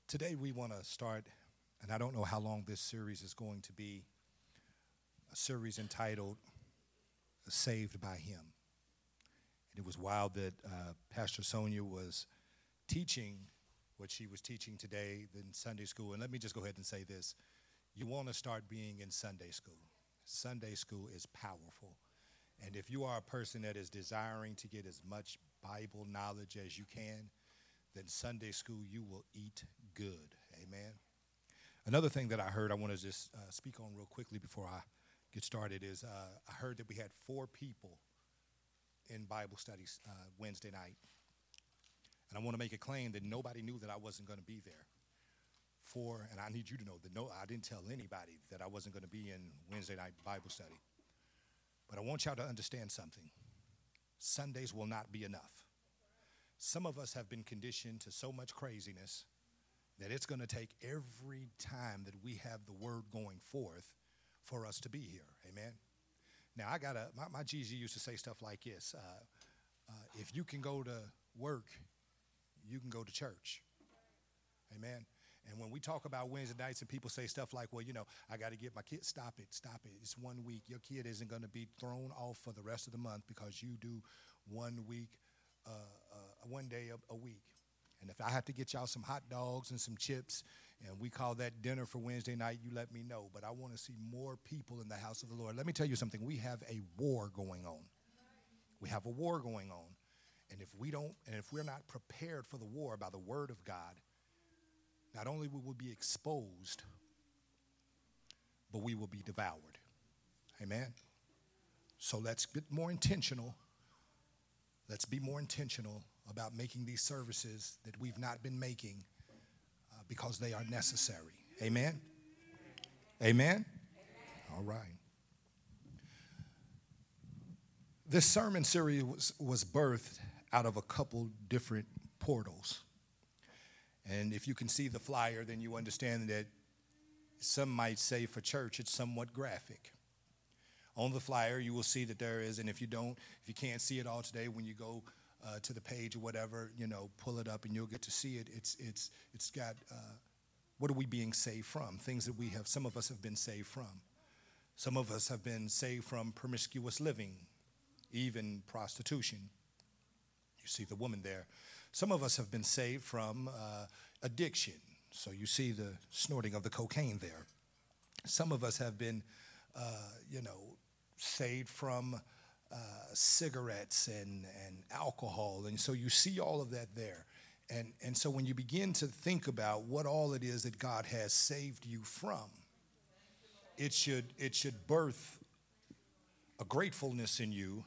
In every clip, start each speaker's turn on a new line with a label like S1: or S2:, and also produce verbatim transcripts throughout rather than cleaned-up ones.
S1: Today we want to start, and I don't know how long this series is going to be, a series entitled Saved by Him. And it was wild that uh, Pastor Sonia was teaching what she was teaching today in Sunday school. And let me just go ahead and say this. You want to start being in Sunday school. Sunday school is powerful. And if you are a person that is desiring to get as much Bible knowledge as you can, then Sunday school you will eat good. Amen. Another thing that I heard I want to just uh, speak on real quickly before I get started is uh, I heard that we had four people in Bible studies uh, Wednesday night. And I want to make a claim that nobody knew that I wasn't going to be there. Four, and I need you to know that no, I didn't tell anybody that I wasn't going to be in Wednesday night Bible study. But I want y'all to understand something. Sundays will not be enough. Some of us have been conditioned to so much craziness that it's going to take every time that we have the word going forth for us to be here. Amen. Now, I got a, my, my G G used to say stuff like this. Uh, uh, if you can go to work, you can go to church. Amen. And when we talk about Wednesday nights and people say stuff like, well, you know, I got to get my kid, stop it, stop it. It's one week. Your kid isn't going to be thrown off for the rest of the month because you do one week, uh, uh, one day a, a week. And if I have to get y'all some hot dogs and some chips, and we call that dinner for Wednesday night, you let me know. But I want to see more people in the house of the Lord. Let me tell you something. We have a war going on. We have a war going on. And if we don't, and if we're not prepared for the war by the word of God, not only will we be exposed, but we will be devoured. Amen? So let's get more intentional. Let's be more intentional about making these services that we've not been making uh, because they are necessary. Amen? Amen? All right. This sermon series was, was birthed out of a couple different portals. And if you can see the flyer, then you understand that some might say for church it's somewhat graphic. On the flyer, you will see that there is, and if you don't, if you can't see it all today, when you go uh, to the page or whatever, you know, pull it up and you'll get to see it. It's it's it's got uh, what are we being saved from? Things that we have, some of us have been saved from. Some of us have been saved from promiscuous living, even prostitution. You see the woman there. Some of us have been saved from uh, addiction. So you see the snorting of the cocaine there. Some of us have been, uh, you know, saved from uh, cigarettes and, and alcohol. And so you see all of that there. And, and so when you begin to think about what all it is that God has saved you from, it should, it should birth a gratefulness in you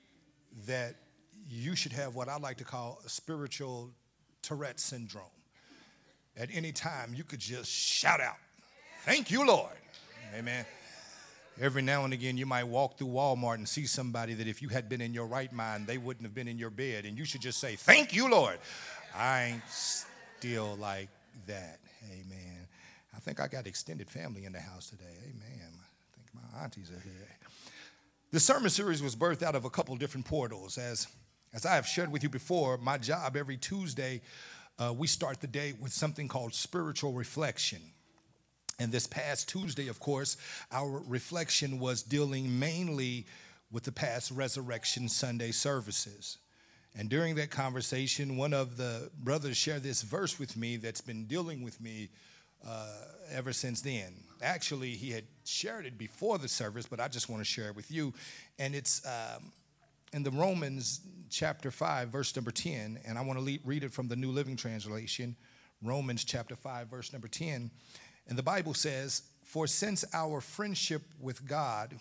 S1: that you should have what I like to call a spiritual Tourette syndrome. At any time, you could just shout out, "Thank you, Lord." Amen. Every now and again, you might walk through Walmart and see somebody that if you had been in your right mind, they wouldn't have been in your bed. And you should just say, "Thank you, Lord." I ain't still like that. Amen. I think I got extended family in the house today. Amen. I think my aunties are here. The sermon series was birthed out of a couple different portals. As As I have shared with you before, my job every Tuesday, uh, we start the day with something called spiritual reflection. And this past Tuesday, of course, our reflection was dealing mainly with the past Resurrection Sunday services. And during that conversation, one of the brothers shared this verse with me that's been dealing with me uh, ever since then. Actually, he had shared it before the service, but I just want to share it with you. And it's Um, in the Romans chapter five, verse number ten, and I want to read it from the New Living Translation, Romans chapter five, verse number ten. And the Bible says, for since our friendship with God,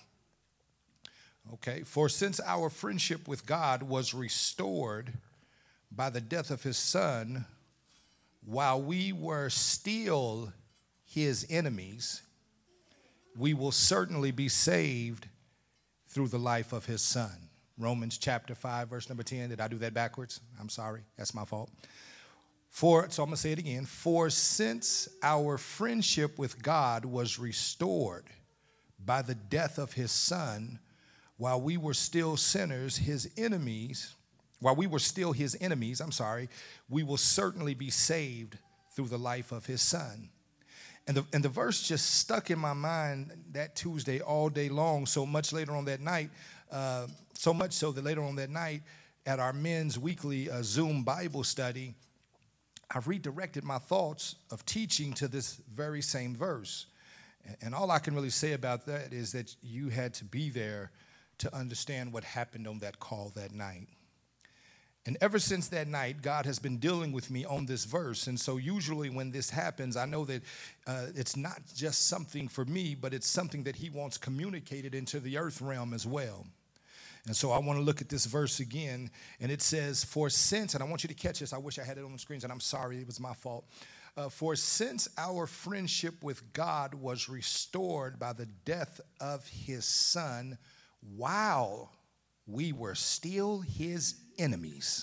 S1: okay, for since our friendship with God was restored by the death of his son, while we were still his enemies, we will certainly be saved through the life of his son. Romans chapter five, verse number ten. Did I do that backwards? I'm sorry. That's my fault. For, so I'm going to say it again. For since our friendship with God was restored by the death of his son, while we were still sinners, his enemies, while we were still his enemies, I'm sorry, we will certainly be saved through the life of his son. And the, and the verse just stuck in my mind that Tuesday all day long, so much later on that night, uh, so much so that later on that night at our men's weekly uh, Zoom Bible study, I redirected my thoughts of teaching to this very same verse. And all I can really say about that is that you had to be there to understand what happened on that call that night. And ever since that night, God has been dealing with me on this verse. And so usually when this happens, I know that uh, it's not just something for me, but it's something that he wants communicated into the earth realm as well. And so I want to look at this verse again. And it says, for since, and I want you to catch this. I wish I had it on the screens, and I'm sorry, it was my fault. Uh, for since our friendship with God was restored by the death of his son, while we were still his enemies,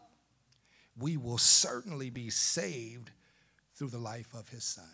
S1: we will certainly be saved through the life of his son.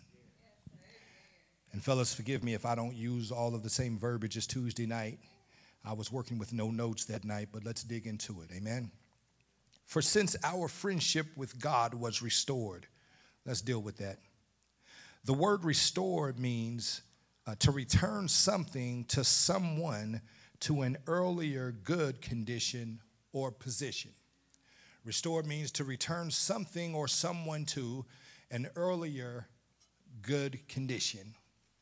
S1: And fellas, forgive me if I don't use all of the same verbiage as Tuesday night. I was working with no notes that night, but let's dig into it. Amen. For since our friendship with God was restored, let's deal with that. The word restored means uh, to return something to someone to an earlier good condition or position. Restored means to return something or someone to an earlier good condition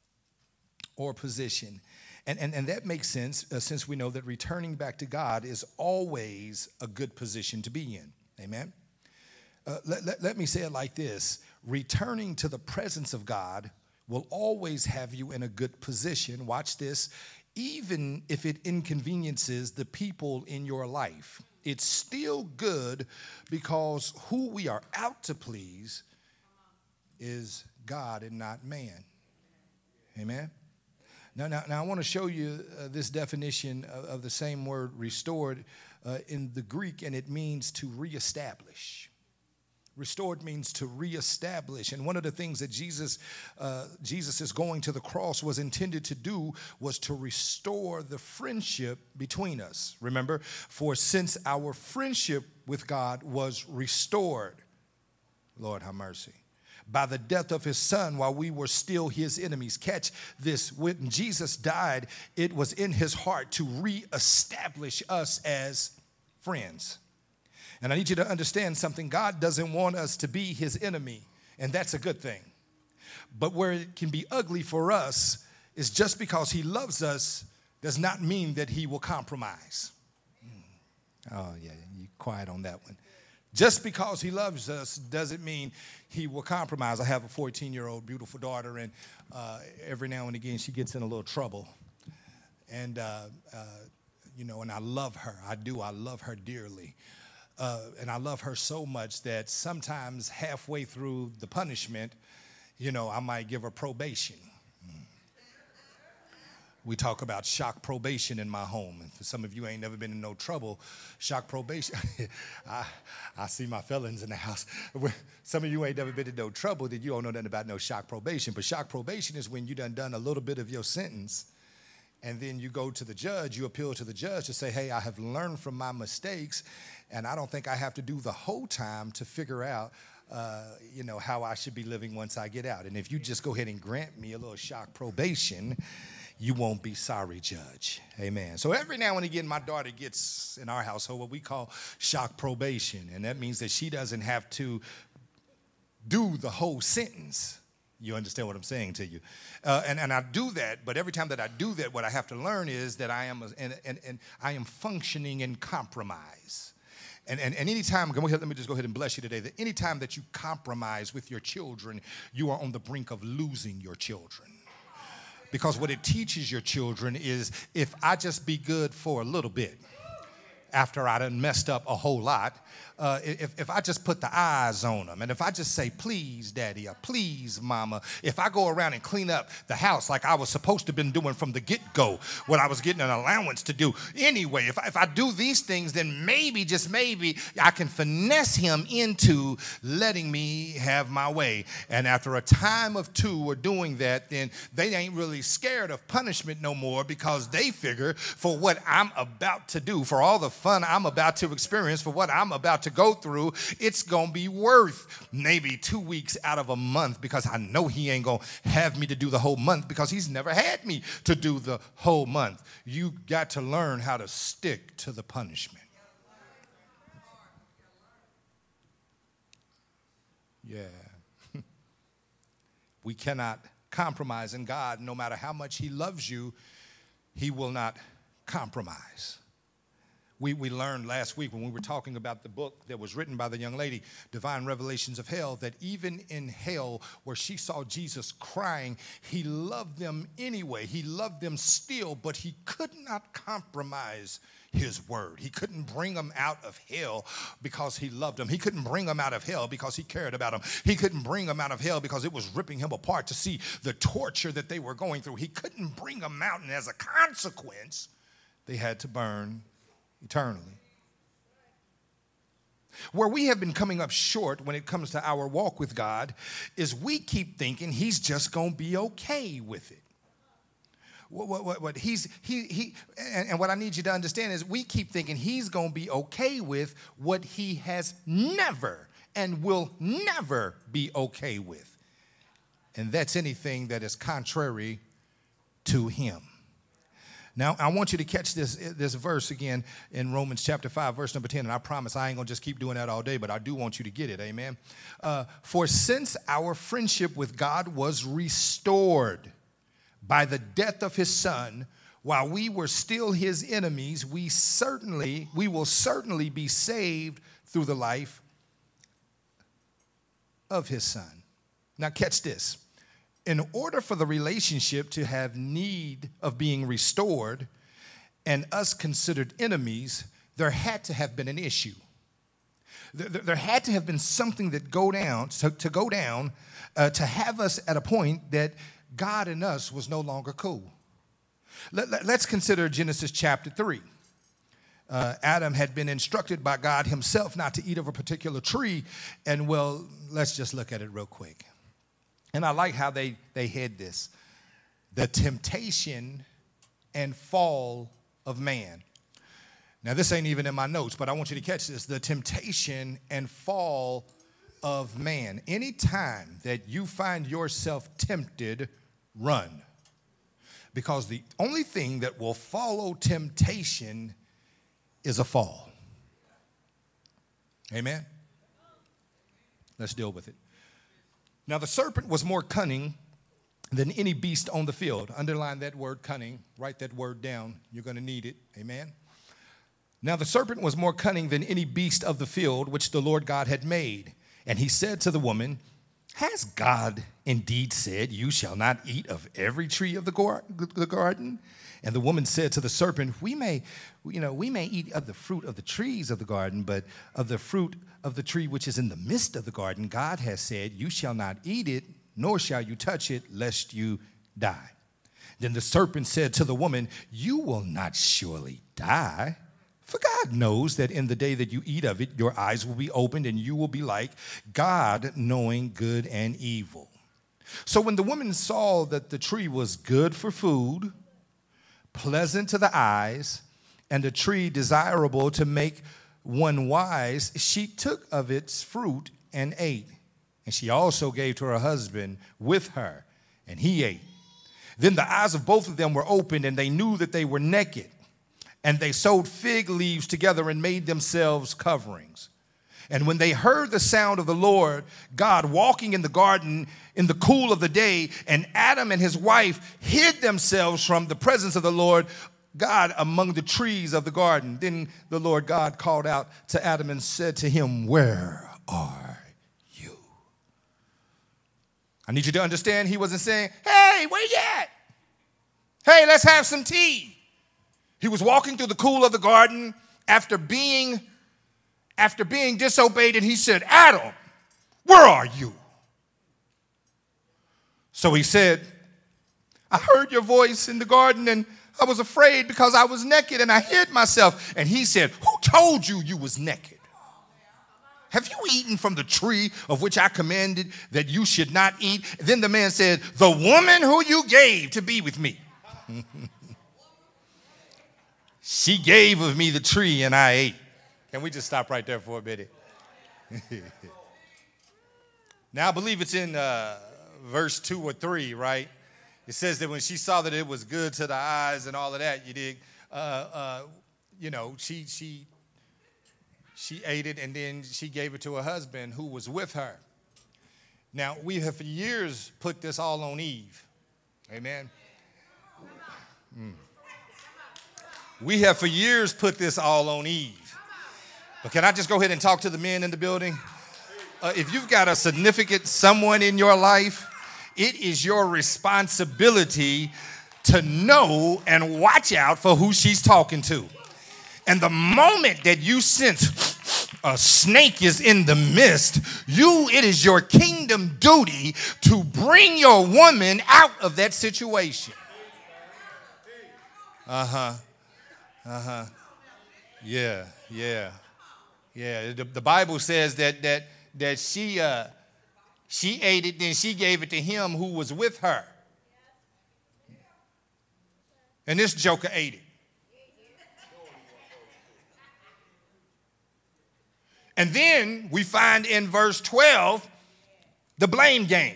S1: or position. And, and, and that makes sense uh, since we know that returning back to God is always a good position to be in. Amen? Uh, let, let, let me say it like this. Returning to the presence of God will always have you in a good position. Watch this. Even if it inconveniences the people in your life, it's still good because who we are out to please is God and not man. Amen? Now, now, now I want to show you uh, this definition of, of the same word restored uh, in the Greek, and it means to reestablish. Restored means to reestablish. And one of the things that Jesus, uh, Jesus is going to the cross was intended to do was to restore the friendship between us. Remember, for since our friendship with God was restored, Lord have mercy, by the death of his son while we were still his enemies. Catch this. When Jesus died, it was in his heart to reestablish us as friends. And I need you to understand something. God doesn't want us to be his enemy, and that's a good thing. But where it can be ugly for us is just because he loves us does not mean that he will compromise. Oh, yeah, you're quiet on that one. Just because he loves us doesn't mean he will compromise. I have a fourteen-year-old beautiful daughter, and uh, every now and again she gets in a little trouble. And, uh, uh, you know, and I love her. I do. I love her dearly. Uh, and I love her so much that sometimes halfway through the punishment, you know, I might give her probation. We talk about shock probation in my home. And for some of you ain't never been in no trouble, shock probation. I, I see my felons in the house. Some of you ain't never been in no trouble, then you don't know nothing about no shock probation. But shock probation is when you done done a little bit of your sentence, and then you go to the judge, you appeal to the judge to say, hey, I have learned from my mistakes, and I don't think I have to do the whole time to figure out, uh, you know, how I should be living once I get out. And if you just go ahead and grant me a little shock probation, you won't be sorry, judge. Amen. So every now and again, my daughter gets in our household what we call shock probation, and that means that she doesn't have to do the whole sentence. You understand what I'm saying to you? Uh, and, and I do that, but every time that I do that, what I have to learn is that I am, a, and, and, and I am functioning in compromise. And, and, and anytime, let me just go ahead and bless you today, that anytime that you compromise with your children, you are on the brink of losing your children. Because what it teaches your children is if I just be good for a little bit, after I done messed up a whole lot, uh, if, if I just put the eyes on them, and if I just say, please, daddy, or please, mama, if I go around and clean up the house like I was supposed to have been doing from the get-go, what I was getting an allowance to do anyway, if I, if I do these things, then maybe, just maybe, I can finesse him into letting me have my way. And after a time of two of doing that, then they ain't really scared of punishment no more, because they figure for what I'm about to do, for all the fun I'm about to experience, for what I'm about to to go through, it's going to be worth maybe two weeks out of a month because I know he ain't going to have me to do the whole month because he's never had me to do the whole month. You got to learn how to stick to the punishment. Yeah. We cannot compromise in God. No matter how much he loves you, he will not compromise. We, we learned last week when we were talking about the book that was written by the young lady, Divine Revelations of Hell, that even in hell where she saw Jesus crying, he loved them anyway. He loved them still, but he could not compromise his word. He couldn't bring them out of hell because he loved them. He couldn't bring them out of hell because he cared about them. He couldn't bring them out of hell because it was ripping him apart to see the torture that they were going through. He couldn't bring them out, and as a consequence, they had to burn eternally. Where we have been coming up short when it comes to our walk with God is we keep thinking he's just going to be okay with it. What, what, what, what he's he he and, and what I need you to understand is we keep thinking he's going to be okay with what he has never and will never be okay with. And that's anything that is contrary to him. Now, I want you to catch this, this verse again in Romans chapter five, verse number ten. And I promise I ain't going to just keep doing that all day, but I do want you to get it. Amen. Uh, For since our friendship with God was restored by the death of his son, while we were still his enemies, we certainly, we will certainly be saved through the life of his son. Now catch this. In order for the relationship to have need of being restored and us considered enemies, there had to have been an issue. There, there had to have been something that go down, to, to go down uh, to have us at a point that God and us was no longer cool. Let, let, let's consider Genesis chapter three. Uh, Adam had been instructed by God himself not to eat of a particular tree. And well, let's just look at it real quick. And I like how they, they hid this. The temptation and fall of man. Now, this ain't even in my notes, but I want you to catch this. The temptation and fall of man. Anytime that you find yourself tempted, run. Because the only thing that will follow temptation is a fall. Amen? Let's deal with it. Now, the serpent was more cunning than any beast on the field. Underline that word cunning. Write that word down. You're going to need it. Amen? Now, the serpent was more cunning than any beast of the field which the Lord God had made. And he said to the woman, has God indeed said, you shall not eat of every tree of the garden? And the woman said to the serpent, we may, you know, we may eat of the fruit of the trees of the garden, but of the fruit of the tree which is in the midst of the garden, God has said, you shall not eat it, nor shall you touch it, lest you die. Then the serpent said to the woman, you will not surely die. For God knows that in the day that you eat of it, your eyes will be opened and you will be like God, knowing good and evil. So when the woman saw that the tree was good for food, pleasant to the eyes, and a tree desirable to make one wise, she took of its fruit and ate. And she also gave to her husband with her, and he ate. Then the eyes of both of them were opened, and they knew that they were naked. And they sewed fig leaves together and made themselves coverings. And when they heard the sound of the Lord God walking in the garden in the cool of the day, and Adam and his wife hid themselves from the presence of the Lord God among the trees of the garden. Then the Lord God called out to Adam and said to him, where are you? I need you to understand he wasn't saying, hey, where you at? Hey, let's have some tea. He was walking through the cool of the garden after being, after being disobeyed, and he said, Adam, where are you? So he said, I heard your voice in the garden, and I was afraid because I was naked, and I hid myself. And he said, who told you you was naked? Have you eaten from the tree of which I commanded that you should not eat? Then the man said, the woman who you gave to be with me. She gave of me the tree and I ate. Can we just stop right there for a minute? Now, I believe it's in uh, verse two or three, right? It says that when she saw that it was good to the eyes and all of that, you dig, uh, uh, you know, she, she, she ate it and then she gave it to her husband who was with her. Now, we have for years put this all on Eve. Amen. Mm. We have for years put this all on Eve. But can I just go ahead and talk to the men in the building? Uh, if you've got a significant someone in your life, it is your responsibility to know and watch out for who she's talking to. And the moment that you sense a snake is in the midst, you, it is your kingdom duty to bring your woman out of that situation. Uh-huh. Uh-huh. Yeah, yeah. Yeah. The, the Bible says that that that she uh, she ate it, then she gave it to him who was with her. And this joker ate it. And then we find in verse twelve the blame game.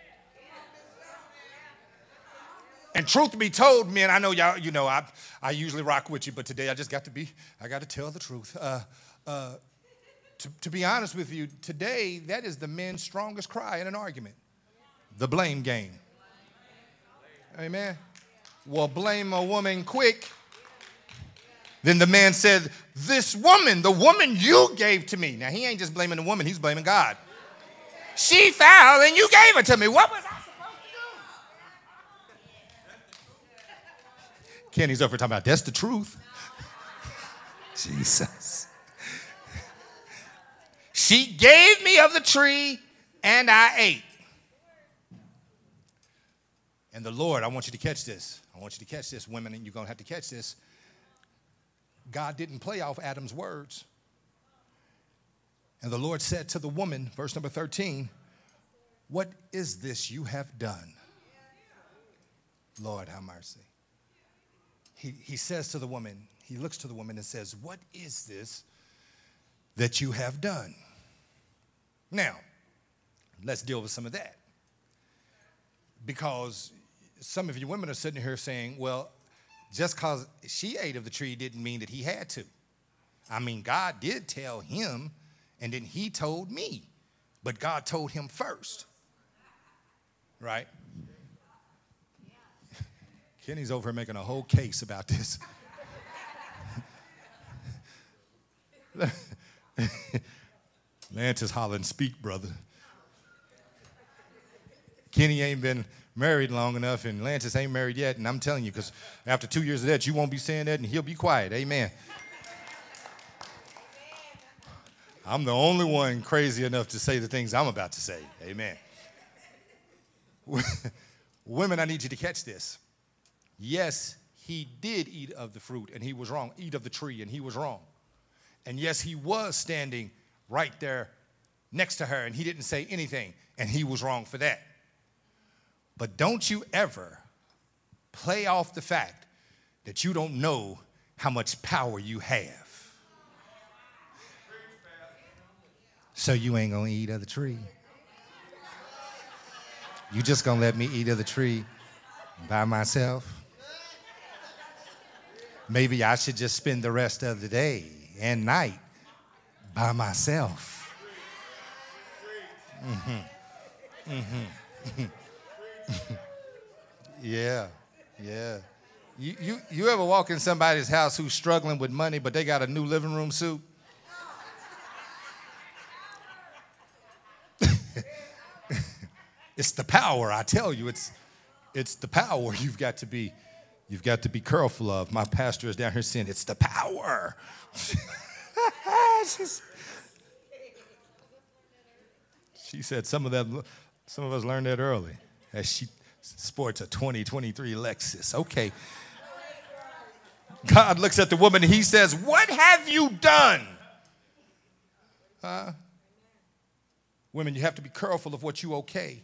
S1: And truth be told, men, I know y'all, you know, I I usually rock with you, but today I just got to be, I got to tell the truth. Uh, uh, to, to be honest with you, today that is the men's strongest cry in an argument. The blame game. Amen. Well, blame a woman quick. Then the man said, this woman, the woman you gave to me. Now, he ain't just blaming the woman, he's blaming God. She fell and you gave it to me. What was I supposed to do? Kenny's over talking about, that's the truth. Jesus. She gave me of the tree and I ate. And the Lord, I want you to catch this. I want you to catch this, women, and you're going to have to catch this. God didn't play off Adam's words. And the Lord said to the woman, verse number thirteen, what is this you have done? Lord, have mercy. He, he says to the woman, he looks to the woman and says, what is this that you have done? Now, let's deal with some of that. Because some of you women are sitting here saying, well, just because she ate of the tree didn't mean that he had to. I mean, God did tell him, and then he told me. But God told him first. Right? Kenny's over here making a whole case about this. Lance is hollering, speak, brother. Kenny ain't been married long enough, and Lance ain't married yet, and I'm telling you, because after two years of that, you won't be saying that, and he'll be quiet. Amen. I'm the only one crazy enough to say the things I'm about to say. Amen. Women, I need you to catch this. Yes, he did eat of the fruit, and he was wrong. Eat of the tree, and he was wrong. And yes, he was standing right there next to her, and he didn't say anything, and he was wrong for that. But don't you ever play off the fact that you don't know how much power you have. So you ain't gonna eat of the tree. You just gonna let me eat of the tree by myself? Maybe I should just spend the rest of the day and night by myself. Mm-hmm. Mm-hmm. Yeah, yeah. You, you, you ever walk in somebody's house who's struggling with money, but they got a new living room suit? It's the power, I tell you. It's, it's the power you've got to be, you've got to be careful of. My pastor is down here saying, it's the power. She's, she said some of that, some of us learned that early. As she sports a twenty twenty-three Lexus. Okay. God looks at the woman and he says, what have you done? Huh? Women, you have to be careful of what you okay.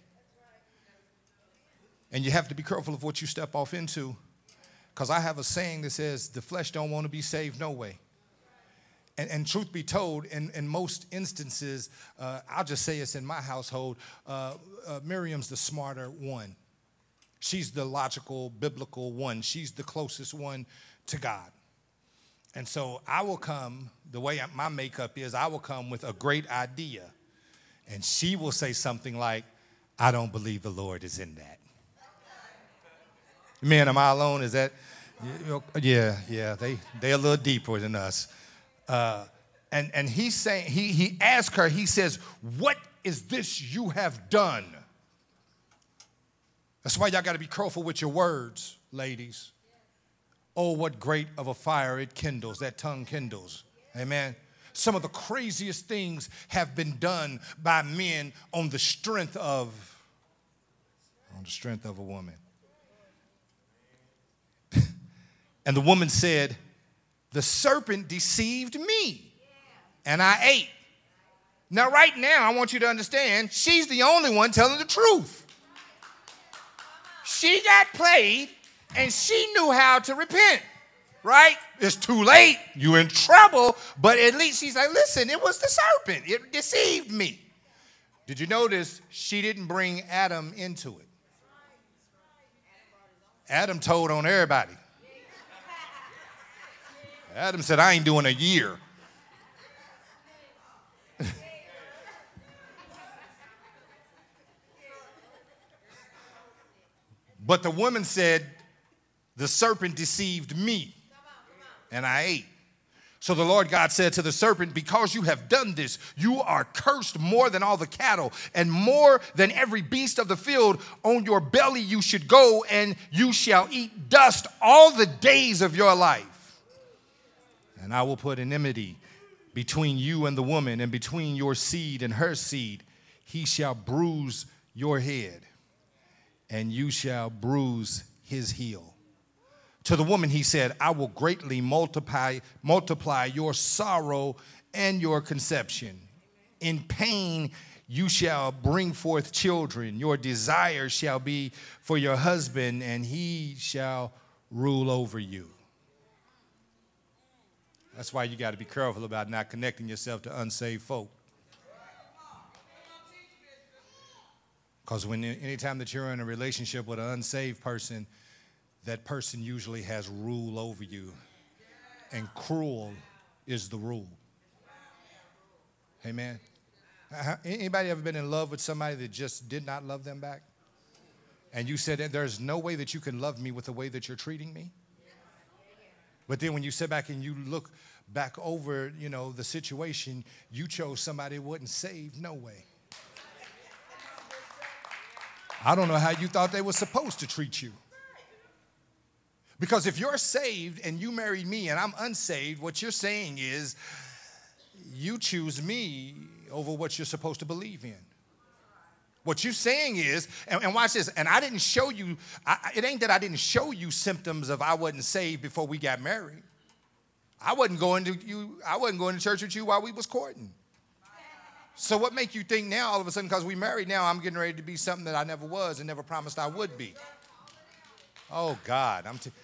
S1: And you have to be careful of what you step off into. Because I have a saying that says the flesh don't want to be saved no way. and, and truth be told, in, in most instances, uh, I'll just say it's in my household, uh, uh, Miriam's the smarter one. She's the logical, biblical one. She's the closest one to God. And so I will come, the way my makeup is, I will come with a great idea. And she will say something like, I don't believe the Lord is in that. Man, am I alone? Is that? Yeah, yeah, they, they're a little deeper than us. Uh, and, and he's saying, he, he asked her, he says, what is this you have done? That's why y'all got to be careful with your words, ladies. Oh, what great of a fire it kindles, that tongue kindles. Amen. Some of the craziest things have been done by men on the strength of, on the strength of a woman. And the woman said, the serpent deceived me, and I ate. Now, right now, I want you to understand, she's the only one telling the truth. She got played, and she knew how to repent, right? It's too late. You're in trouble, but at least she's like, listen, it was the serpent. It deceived me. Did you notice she didn't bring Adam into it? Adam told on everybody. Adam said, I ain't doing a year. But the woman said, the serpent deceived me, and I ate. So the Lord God said to the serpent, because you have done this, you are cursed more than all the cattle and more than every beast of the field. On your belly you should go, and you shall eat dust all the days of your life. And I will put enmity between you and the woman, and between your seed and her seed. He shall bruise your head, and you shall bruise his heel. To the woman he said, I will greatly multiply, multiply your sorrow and your conception. In pain you shall bring forth children. Your desire shall be for your husband, and he shall rule over you. That's why you got to be careful about not connecting yourself to unsaved folk. Because when anytime that you're in a relationship with an unsaved person, that person usually has rule over you. And cruel is the rule. Amen. Anybody ever been in love with somebody that just did not love them back? And you said, there's no way that you can love me with the way that you're treating me? But then when you sit back and you look back over, you know, the situation, you chose somebody who wasn't saved. No way. I don't know how you thought they were supposed to treat you. Because if you're saved and you married me and I'm unsaved, what you're saying is you choose me over what you're supposed to believe in. What you're saying is, and, and watch this, and I didn't show you, I, it ain't that I didn't show you symptoms of I wasn't saved before we got married. I wasn't going to you, I wasn't going to church with you while we was courting. So what make you think now all of a sudden because we married now I'm getting ready to be something that I never was and never promised I would be? Oh God, I'm t-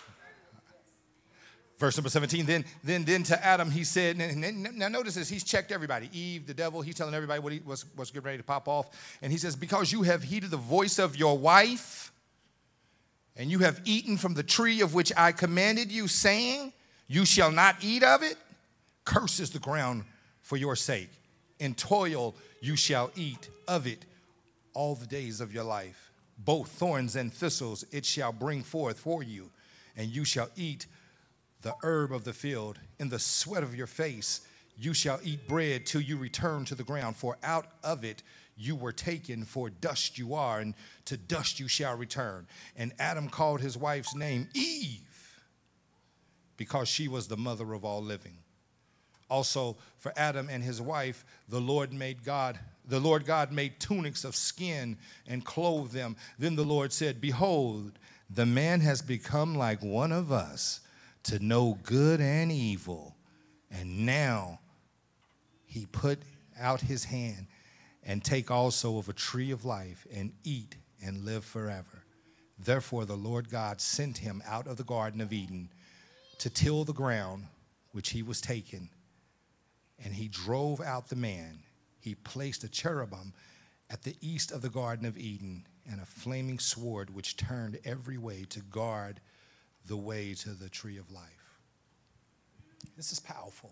S1: Verse number seventeen, then, then, then to Adam he said, now notice this, he's checked everybody. Eve, the devil, he's telling everybody what he was, was getting ready to pop off. And he says, because you have heeded the voice of your wife, and you have eaten from the tree of which I commanded you, saying, you shall not eat of it, cursed is the ground for your sake. In toil you shall eat of it all the days of your life. Both thorns and thistles it shall bring forth for you, and you shall eat the herb of the field. In the sweat of your face you shall eat bread till you return to the ground, for out of it you were taken, for dust you are, and to dust you shall return. And Adam called his wife's name Eve, because she was the mother of all living. Also for Adam and his wife the Lord made God the Lord God made tunics of skin and clothed them. Then the Lord said, behold, the man has become like one of us, to know good and evil. And now he put out his hand and take also of a tree of life and eat and live forever. Therefore the Lord God sent him out of the Garden of Eden to till the ground which he was taken. and he drove out the man. He placed a cherubim at the east of the Garden of Eden and a flaming sword which turned every way to guard the way to the tree of life. This is powerful.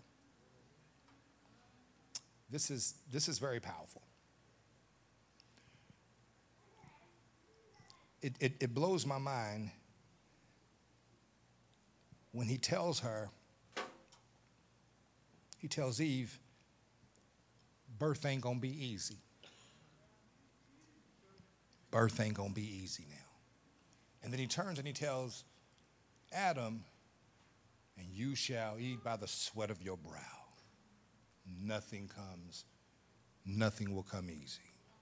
S1: This is, this is very powerful. It, it, it blows my mind when he tells her, he tells Eve, birth ain't gonna be easy. Birth ain't gonna be easy now. And then he turns and he tells Adam, and you shall eat by the sweat of your brow. Nothing comes, nothing will come easy.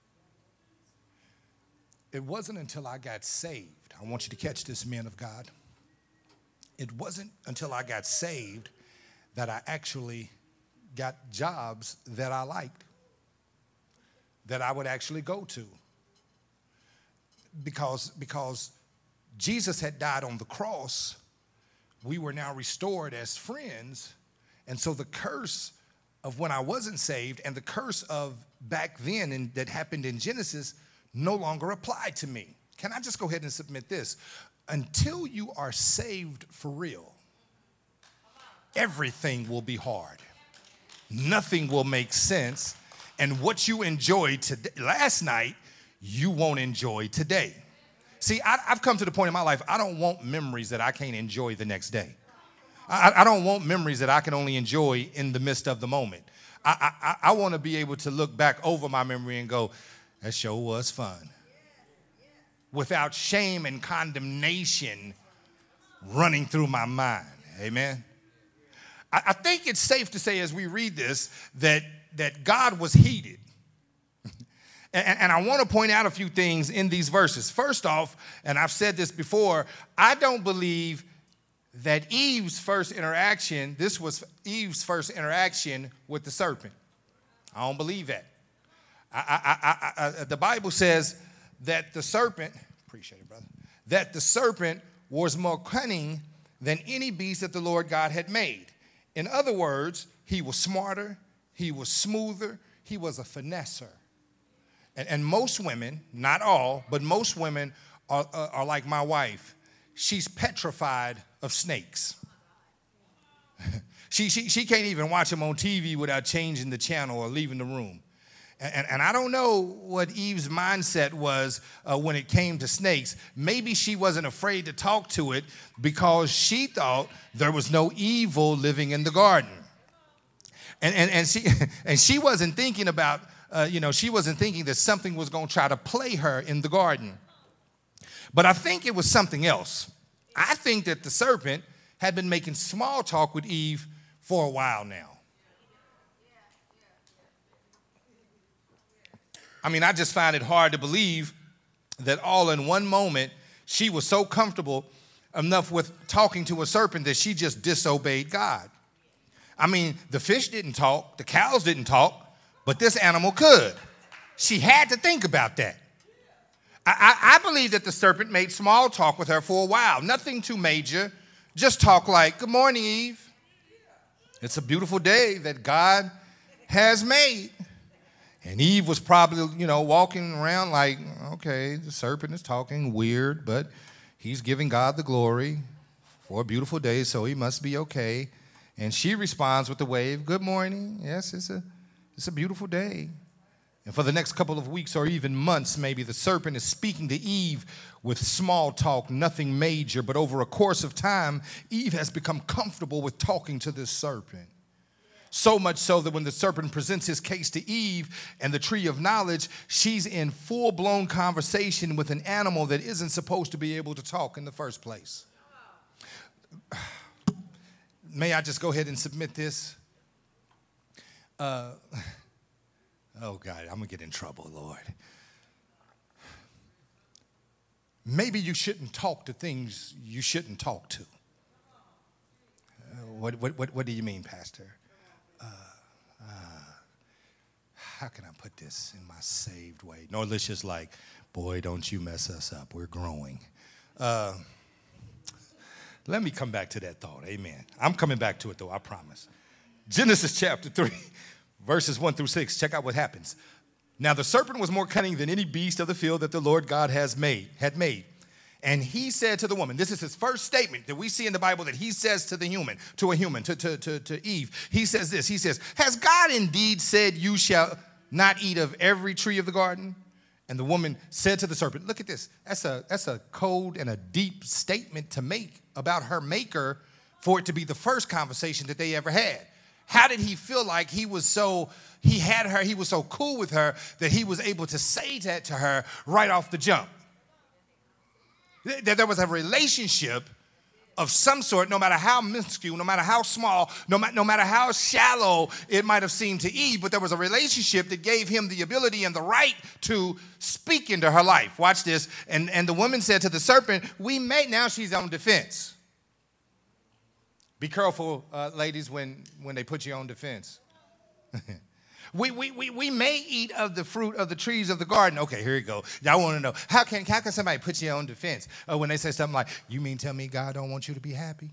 S1: It wasn't until I got saved, I want you to catch this, men of God. It wasn't until I got saved that I actually got jobs that I liked, that I would actually go to. Because, because Jesus had died on the cross, we were now restored as friends. And so the curse of when I wasn't saved and the curse of back then and that happened in Genesis no longer applied to me. Can I just go ahead and submit this? Until you are saved for real, everything will be hard. Nothing will make sense. And what you enjoyed today, last night, you won't enjoy today. See, I, I've come to the point in my life, I don't want memories that I can't enjoy the next day. I, I don't want memories that I can only enjoy in the midst of the moment. I, I, I want to be able to look back over my memory and go, that show was fun. Without shame and condemnation running through my mind. Amen. I, I think it's safe to say as we read this that, that God was heated. and, and I want to point out a few things in these verses. First off, and I've said this before, I don't believe that Eve's first interaction, this was Eve's first interaction with the serpent. I don't believe that. I, I, I, I, the Bible says that the serpent, appreciate it, brother, that the serpent was more cunning than any beast that the Lord God had made. In other words, he was smarter, he was smoother, he was a finesser. And, and most women, not all, but most women are, are, are like my wife. She's petrified of snakes. she, she, she can't even watch them on T V without changing the channel or leaving the room. And, and I don't know what Eve's mindset was uh, when it came to snakes. Maybe she wasn't afraid to talk to it because she thought there was no evil living in the garden. And, and, and, she, and she wasn't thinking about, uh, you know, she wasn't thinking that something was going to try to play her in the garden. But I think it was something else. I think that the serpent had been making small talk with Eve for a while now. I mean, I just find it hard to believe that all in one moment, she was so comfortable enough with talking to a serpent that she just disobeyed God. I mean, the fish didn't talk, the cows didn't talk, but this animal could. She had to think about that. I, I, I believe that the serpent made small talk with her for a while. Nothing too major. Just talk like, good morning, Eve. It's a beautiful day that God has made. And Eve was probably, you know, walking around like, okay, the serpent is talking weird, but he's giving God the glory for a beautiful day, so he must be okay. And she responds with a wave, good morning. Yes, it's a, it's a beautiful day. And for the next couple of weeks or even months, maybe, the serpent is speaking to Eve with small talk, nothing major. But over a course of time, Eve has become comfortable with talking to this serpent. So much so that when the serpent presents his case to Eve and the tree of knowledge, she's in full-blown conversation with an animal that isn't supposed to be able to talk in the first place. May I just go ahead and submit this? Uh, oh, God, I'm going to get in trouble, Lord. Maybe you shouldn't talk to things you shouldn't talk to. Uh, what, what, what, what do you mean, Pastor? Uh, uh, how can I put this in my saved way? No, let's just like, boy, don't you mess us up. We're growing. Uh, let me come back to that thought. Amen. I'm coming back to it, though, I promise. Genesis chapter three, verses one through six. Check out what happens. Now the serpent was more cunning than any beast of the field that the Lord God has made, had made. And he said to the woman, this is his first statement that we see in the Bible that he says to the human, to a human, to, to, to, to Eve. He says this, he says, has God indeed said you shall not eat of every tree of the garden? And the woman said to the serpent, look at this. That's a, that's a cold and a deep statement to make about her maker for it to be the first conversation that they ever had. How did he feel like he was so, he had her, he was so cool with her that he was able to say that to her right off the jump? That there was a relationship of some sort, no matter how minuscule, no matter how small, no, ma- no matter how shallow it might have seemed to Eve, but there was a relationship that gave him the ability and the right to speak into her life. Watch this. And, and the woman said to the serpent, we may, now she's on defense. Be careful, uh, ladies, when, when they put you on defense. We, we, we, we may eat of the fruit of the trees of the garden. Okay, here you go. Y'all want to know, how can, how can somebody put you on defense uh, when they say something like, you mean tell me God don't want you to be happy?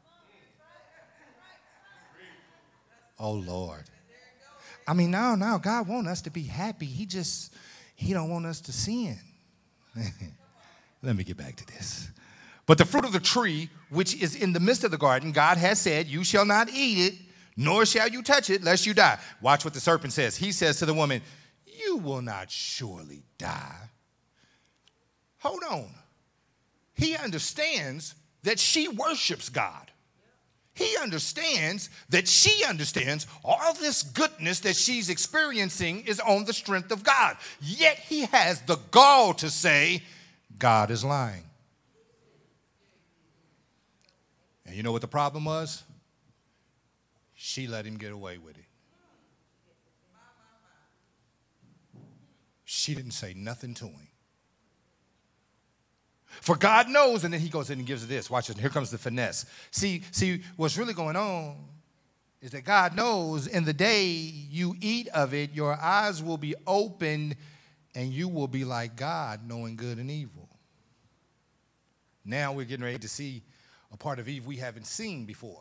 S1: Oh, Lord. I mean, no, no, God wants us to be happy. He just, he don't want us to sin. Let me get back to this. But the fruit of the tree, which is in the midst of the garden, God has said, you shall not eat it, nor shall you touch it, lest you die. Watch what the serpent says. He says to the woman, you will not surely die. Hold on. He understands that she worships God. He understands that she understands all this goodness that she's experiencing is on the strength of God. Yet he has the gall to say, God is lying. And you know what the problem was? She let him get away with it. She didn't say nothing to him. For God knows, and then he goes in and gives her this. Watch this. Here comes the finesse. See, see, what's really going on is that God knows in the day you eat of it, your eyes will be opened and you will be like God, knowing good and evil. Now we're getting ready to see a part of Eve we haven't seen before.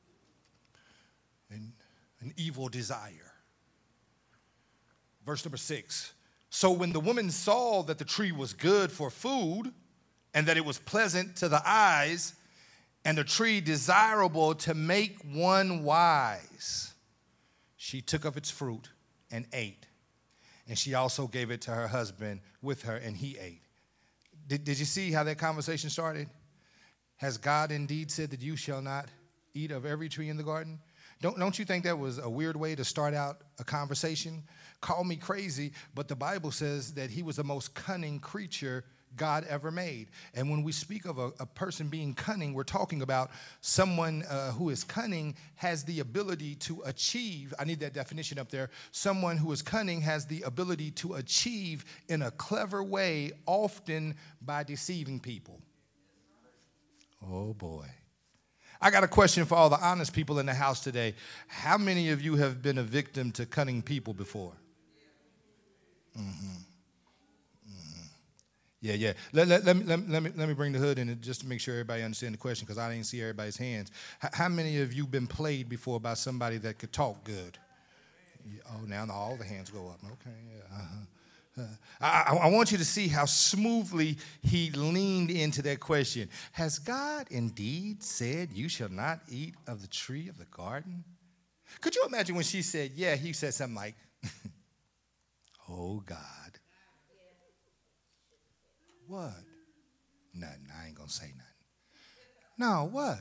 S1: An, an evil desire. Verse number six. So when the woman saw that the tree was good for food and that it was pleasant to the eyes and the tree desirable to make one wise, she took of its fruit and ate. And she also gave it to her husband with her, and he ate. Did, did you see how that conversation started? Has God indeed said that you shall not eat of every tree in the garden? Don't, don't you think that was a weird way to start out a conversation? Call me crazy, but the Bible says that he was the most cunning creature God ever made. And when we speak of a, a person being cunning, we're talking about someone uh, who is cunning has the ability to achieve. I need that definition up there. Someone who is cunning has the ability to achieve in a clever way, often by deceiving people. Oh, boy. I got a question for all the honest people in the house today. How many of you have been a victim to cunning people before? Mm-hmm. Mm-hmm. Yeah, yeah. Let, let, let, me, let, let, me, let me bring the hood in just to make sure everybody understands the question because I didn't see everybody's hands. H- how many of you been played before by somebody that could talk good? Yeah, oh, now all the hands go up. Okay, yeah. Uh-huh. Uh, I, I want you to see how smoothly he leaned into that question. Has God indeed said you shall not eat of the tree of the garden? Could you imagine when she said, yeah, he said something like, oh, God. What? Nothing. I ain't going to say nothing. No, what?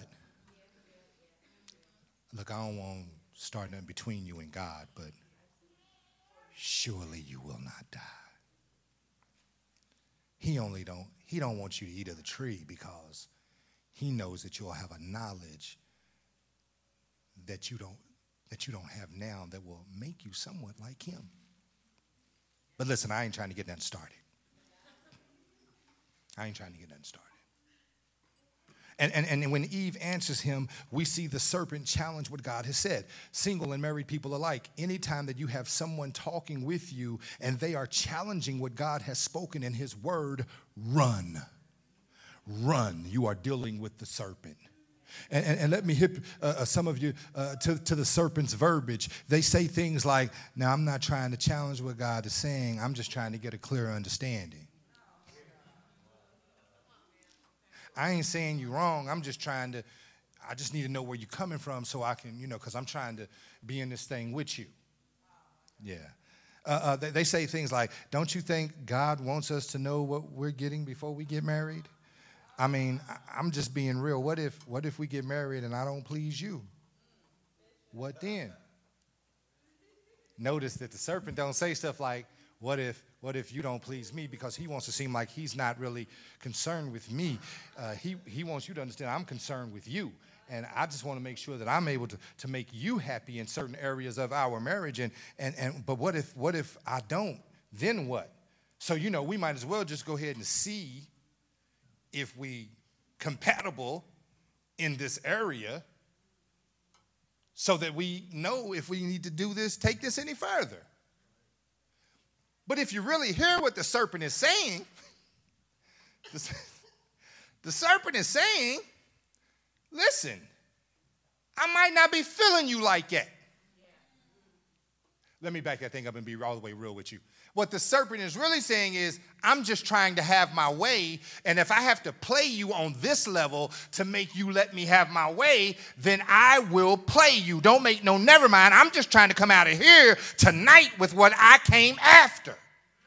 S1: Look, I don't want to start nothing between you and God, but surely you will not die. He only don't, he don't want you to eat of the tree because he knows that you'll have a knowledge that you don't, that you don't have now that will make you somewhat like him. But listen, I ain't trying to get nothing started. I ain't trying to get nothing started. And, and, and when Eve answers him, we see the serpent challenge what God has said. Single and married people alike, anytime that you have someone talking with you and they are challenging what God has spoken in his word, run. Run. You are dealing with the serpent. And, and, and let me hit uh, some of you uh, to, to the serpent's verbiage. They say things like, now I'm not trying to challenge what God is saying. I'm just trying to get a clearer understanding. I ain't saying you wrong. I'm just trying to, I just need to know where you're coming from so I can, you know, because I'm trying to be in this thing with you. Yeah. Uh, uh, they, they say things like, don't you think God wants us to know what we're getting before we get married? I mean, I'm just being real. What if what if we get married and I don't please you? What then? Notice that the serpent don't say stuff like, what if what if you don't please me? Because he wants to seem like he's not really concerned with me. Uh, he, he wants you to understand I'm concerned with you. And I just want to make sure that I'm able to, to make you happy in certain areas of our marriage. And, and, and but what if what if I don't? Then what? So, you know, we might as well just go ahead and see if we compatible in this area so that we know if we need to do this, take this any further. But if you really hear what the serpent is saying, the, the serpent is saying, listen, I might not be feeling you like that. Let me back that thing up and be all the way real with you. What the serpent is really saying is, I'm just trying to have my way, and if I have to play you on this level to make you let me have my way, then I will play you. Don't make no never mind. I'm just trying to come out of here tonight with what I came after.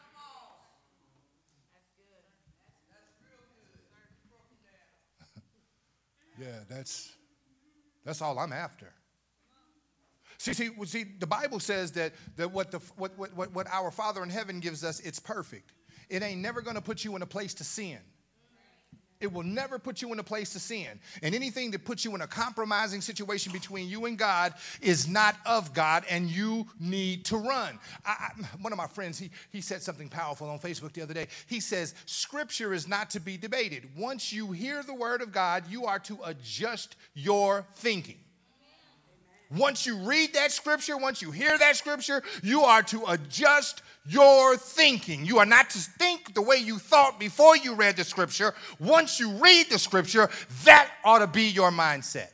S1: Yeah, that's that's all I'm after. See, see, see, the Bible says that, that what, the, what, what, what our Father in heaven gives us, it's perfect. It ain't never going to put you in a place to sin. It will never put you in a place to sin. And anything that puts you in a compromising situation between you and God is not of God, and you need to run. I, I, one of my friends, he, he said something powerful on Facebook the other day. He says, Scripture is not to be debated. Once you hear the word of God, you are to adjust your thinking. Once you read that scripture, once you hear that scripture, you are to adjust your thinking. You are not to think the way you thought before you read the scripture. Once you read the scripture, that ought to be your mindset.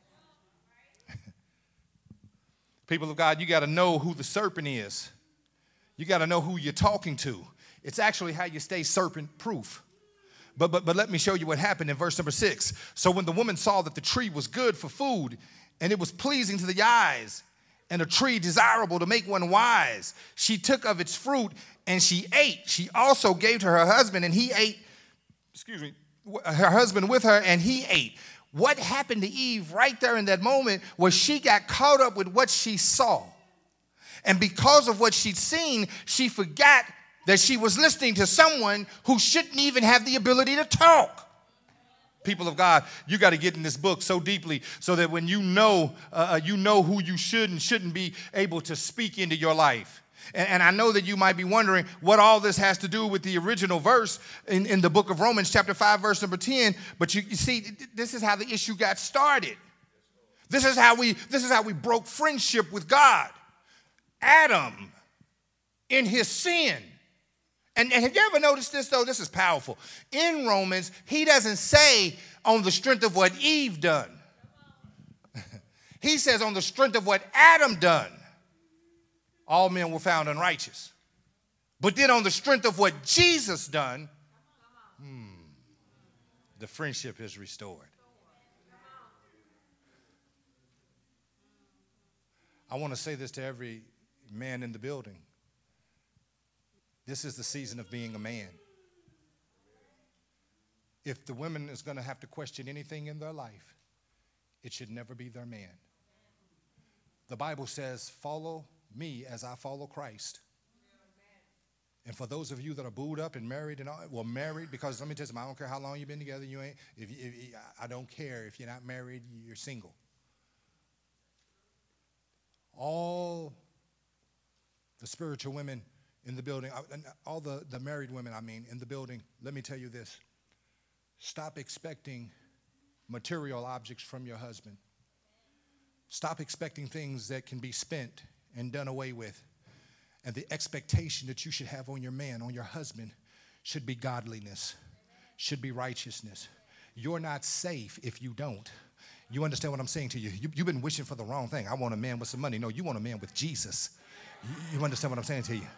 S1: People of God, you got to know who the serpent is. You got to know who you're talking to. It's actually how you stay serpent-proof. But, but, but let me show you what happened in verse number six. So when the woman saw that the tree was good for food, and it was pleasing to the eyes, and a tree desirable to make one wise, she took of its fruit and she ate. She also gave to her husband, and he ate, excuse me, her husband with her, and he ate. What happened to Eve right there in that moment was she got caught up with what she saw. And because of what she'd seen, she forgot that she was listening to someone who shouldn't even have the ability to talk. People of God, you got to get in this book so deeply so that when you know, uh, you know who you should and shouldn't be able to speak into your life. And, and I know that you might be wondering what all this has to do with the original verse in, in the book of Romans, chapter five, verse number ten. But you, you see, this is how the issue got started. This is how we, this is how we broke friendship with God. Adam, in his sin. And, and have you ever noticed this, though? This is powerful. In Romans, he doesn't say on the strength of what Eve done. He says on the strength of what Adam done, all men were found unrighteous. But then on the strength of what Jesus done, hmm, the friendship is restored. I want to say this to every man in the building. This is the season of being a man. If the woman is going to have to question anything in their life, it should never be their man. The Bible says, follow me as I follow Christ. And for those of you that are booed up and married, and all, well, married, because let me tell you something, I don't care how long you've been together, you ain't, if, if, I don't care if you're not married, you're single. All the spiritual women in the building, all the, the married women, I mean, in the building, let me tell you this. Stop expecting material objects from your husband. Stop expecting things that can be spent and done away with. And the expectation that you should have on your man, on your husband, should be godliness, should be righteousness. You're not safe if you don't. You understand what I'm saying to you? you? You've been wishing for the wrong thing. I want a man with some money. No, you want a man with Jesus. You, you understand what I'm saying to you?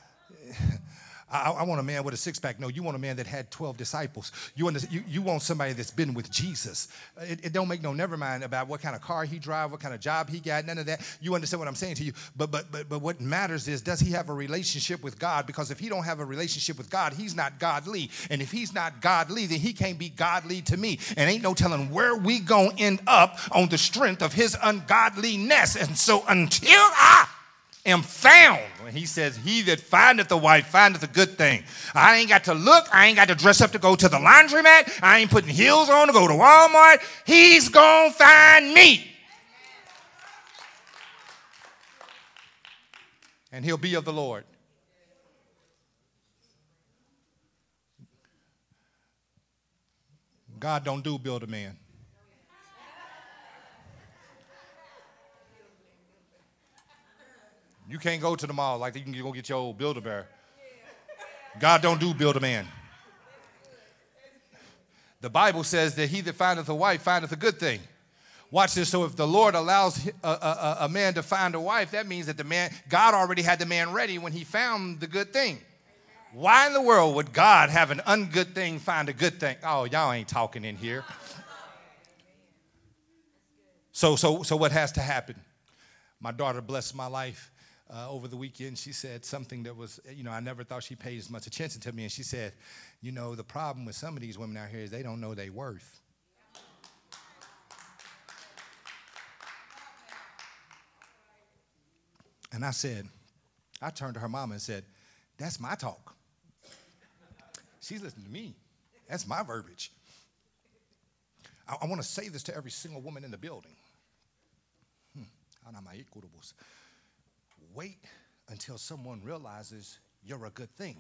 S1: I, I want a man with a six-pack. No, you want a man that had twelve disciples. You, understand, you, you want somebody that's been with Jesus. It, it don't make no never mind about what kind of car he drive, what kind of job he got, none of that. You understand what I'm saying to you? But but but but what matters is, does he have a relationship with God? Because if he don't have a relationship with God, he's not godly. And if he's not godly, then he can't be godly to me. And ain't no telling where we gonna end up on the strength of his ungodliness. And so until I am found, when he says, he that findeth a wife findeth a good thing. I ain't got to look. I ain't got to dress up to go to the laundromat. I ain't putting heels on to go to Walmart. He's gonna find me. And he'll be of the Lord. God don't do build a man. You can't go to the mall like you can go get your old Build-A-Bear. God don't do build a man. The Bible says that he that findeth a wife findeth a good thing. Watch this. So if the Lord allows a, a, a man to find a wife, that means that the man, God already had the man ready when he found the good thing. Why in the world would God have an ungood thing find a good thing? Oh, y'all ain't talking in here. So, so, so what has to happen? My daughter blessed my life. Uh, over the weekend, she said something that was, you know, I never thought she paid as much attention to me. And she said, you know, the problem with some of these women out here is they don't know their worth. And I said, I turned to her mama and said, that's my talk. She's listening to me. That's my verbiage. I, I want to say this to every single woman in the building. Hmm. Wait until someone realizes you're a good thing.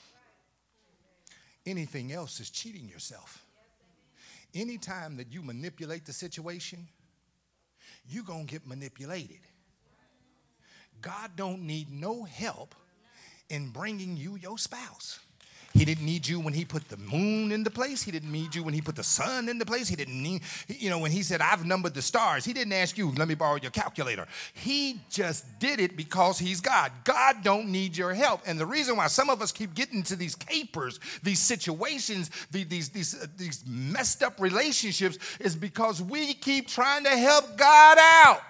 S1: Anything else is cheating yourself. Anytime that you manipulate the situation, you're going to get manipulated. God don't need no help in bringing you your spouse. He didn't need you when he put the moon into place. He didn't need you when he put the sun into place. He didn't need, you know, when he said, I've numbered the stars. He didn't ask you, let me borrow your calculator. He just did it because he's God. God don't need your help. And the reason why some of us keep getting to these capers, these situations, these, these, these, uh, these messed up relationships is because we keep trying to help God out.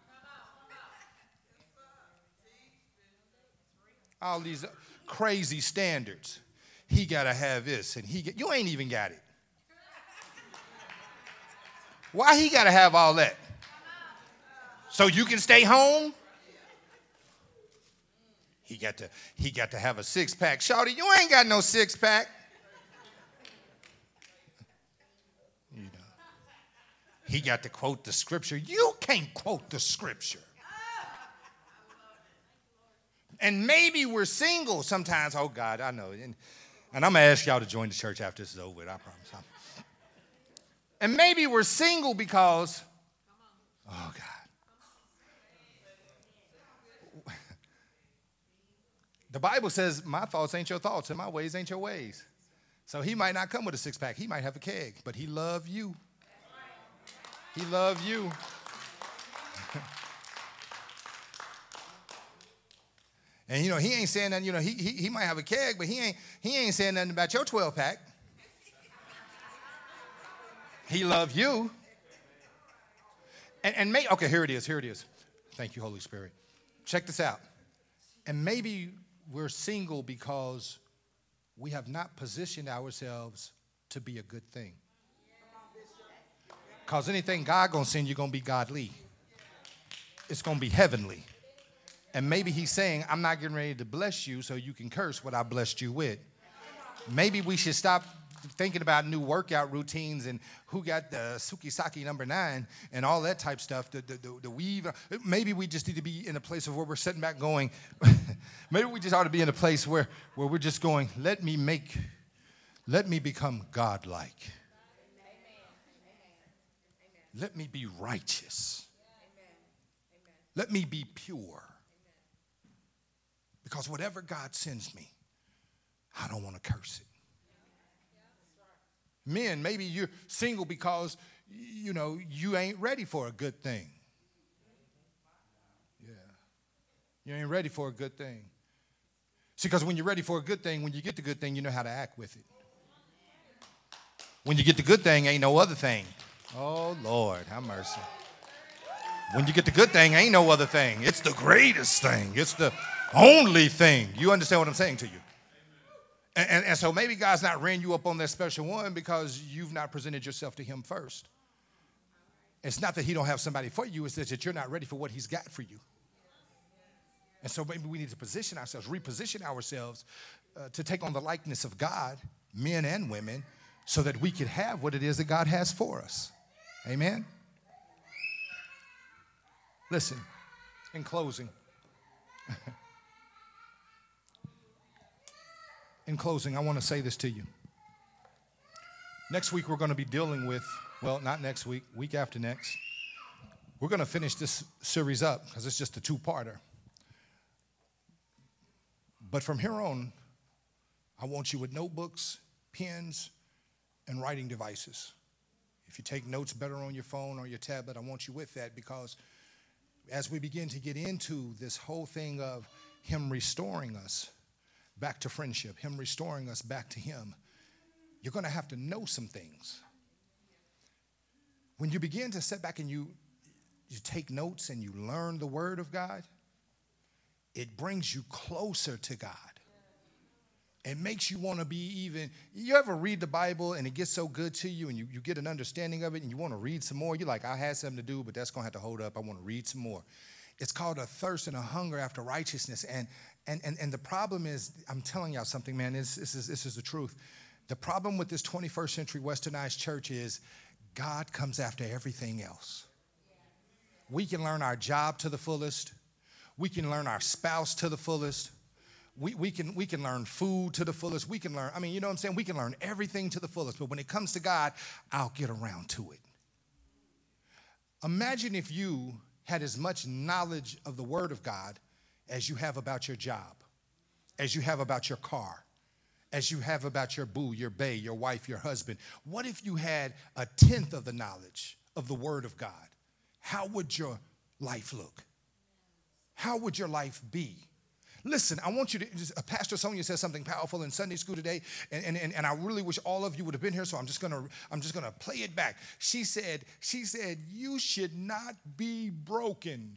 S1: All these crazy standards. He got to have this, and he get, you ain't even got it. Why he got to have all that? So you can stay home? He got to, he got to have a six-pack. Shawty, you ain't got no six-pack. You know. He got to quote the scripture. You can't quote the scripture. And maybe we're single sometimes. Oh, God, I know. And, and I'm going to ask y'all to join the church after this is over with, I promise. And maybe we're single because, oh, God. The Bible says my thoughts ain't your thoughts and my ways ain't your ways. So he might not come with a six-pack. He might have a keg, but he love you. He love you. And, you know, he ain't saying nothing, you know, he, he, he might have a keg, but he ain't, he ain't saying nothing about your twelve-pack. He love you. And, and may, okay, here it is, here it is. Thank you, Holy Spirit. Check this out. And maybe we're single because we have not positioned ourselves to be a good thing. Because anything God going to send you going to be godly. It's going to be heavenly. And maybe he's saying, I'm not getting ready to bless you so you can curse what I blessed you with. Maybe we should stop thinking about new workout routines and who got the Sukisaki number nine and all that type stuff, the, the, the, the weave. Maybe we just need to be in a place of where we're sitting back going, maybe we just ought to be in a place where, where we're just going, let me make, let me become godlike. Let me be righteous. Let me be pure. Because whatever God sends me, I don't want to curse it. Men, maybe you're single because you know, you ain't ready for a good thing. Yeah. You ain't ready for a good thing. See, because when you're ready for a good thing, when you get the good thing, you know how to act with it. When you get the good thing, ain't no other thing. Oh, Lord, have mercy. When you get the good thing, ain't no other thing. It's the greatest thing. It's the only thing. You understand what I'm saying to you? And, and, and so maybe God's not ran you up on that special one because you've not presented yourself to him first. It's not that he don't have somebody for you. It's that you're not ready for what he's got for you. And so maybe we need to position ourselves, reposition ourselves uh, to take on the likeness of God, men and women, so that we could have what it is that God has for us. Amen? Listen, in closing, in closing, I want to say this to you. Next week we're going to be dealing with, well, not next week, week after next. We're going to finish this series up because it's just a two-parter. But from here on, I want you with notebooks, pens, and writing devices. If you take notes better on your phone or your tablet, I want you with that because as we begin to get into this whole thing of him restoring us back to friendship, him restoring us back to him, you're going to have to know some things. When you begin to sit back and you, you take notes and you learn the word of God, it brings you closer to God. It makes you want to be even, you ever read the Bible and it gets so good to you and you, you get an understanding of it and you want to read some more? You're like, I had something to do, but that's going to have to hold up. I want to read some more. It's called a thirst and a hunger after righteousness. And and and, and the problem is, I'm telling y'all something, man, this, this, is, this is the truth. The problem with this twenty-first century westernized church is God comes after everything else. We can learn our job to the fullest. We can learn our spouse to the fullest. We, we, can, we can learn food to the fullest. We can learn, I mean, you know what I'm saying? We can learn everything to the fullest. But when it comes to God, I'll get around to it. Imagine if you had as much knowledge of the Word of God as you have about your job, as you have about your car, as you have about your boo, your bae, your wife, your husband. What if you had a tenth of the knowledge of the Word of God? How would your life look? How would your life be? Listen, I want you to, just, uh, Pastor Sonia said something powerful in Sunday school today, and, and, and I really wish all of you would have been here, so I'm just gonna I'm just gonna play it back. She said, she said, you should not be broken.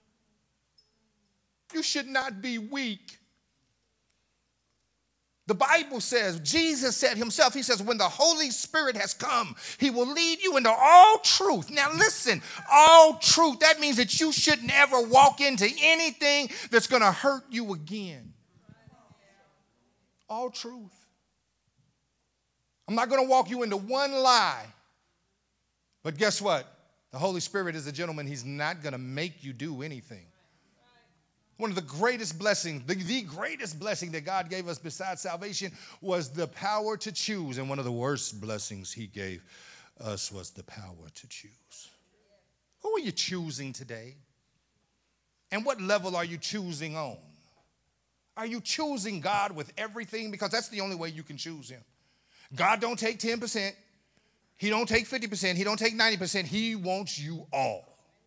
S1: You should not be weak. The Bible says, Jesus said himself, he says, when the Holy Spirit has come, he will lead you into all truth. Now listen, all truth, that means that you should never walk into anything that's going to hurt you again. All truth. I'm not going to walk you into one lie. But guess what? The Holy Spirit is a gentleman. He's not going to make you do anything. One of the greatest blessings, the, the greatest blessing that God gave us besides salvation was the power to choose. And one of the worst blessings he gave us was the power to choose. Who are you choosing today? And what level are you choosing on? Are you choosing God with everything? Because that's the only way you can choose him. God don't take ten percent. He don't take fifty percent. He don't take ninety percent. He wants you all.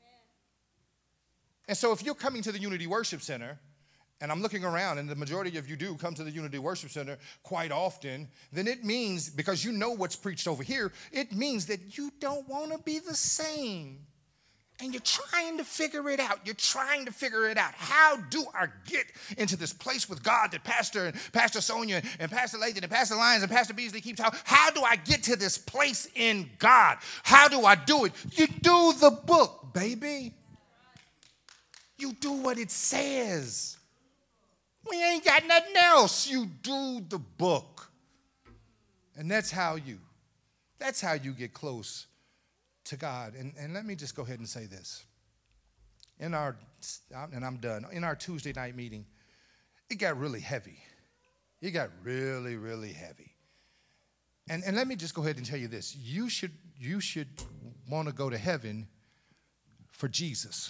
S1: And so if you're coming to the Unity Worship Center, and I'm looking around, and the majority of you do come to the Unity Worship Center quite often, then it means, because you know what's preached over here, it means that you don't want to be the same. And you're trying to figure it out. You're trying to figure it out. How do I get into this place with God that Pastor and Pastor Sonia and Pastor Lathan and Pastor Lyons and Pastor Beasley keep talking? How do I get to this place in God? How do I do it? You do the book, baby. You do what it says. We ain't got nothing else. You do the book. And that's how you, that's how you get close to God. And, and let me just go ahead and say this. In our, and I'm done, in our Tuesday night meeting, it got really heavy. It got really, really heavy. And, and let me just go ahead and tell you this. You should, you should want to go to heaven for Jesus.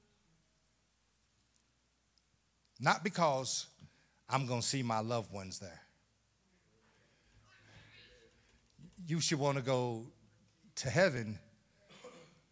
S1: Not because I'm going to see my loved ones there. You should want to go to heaven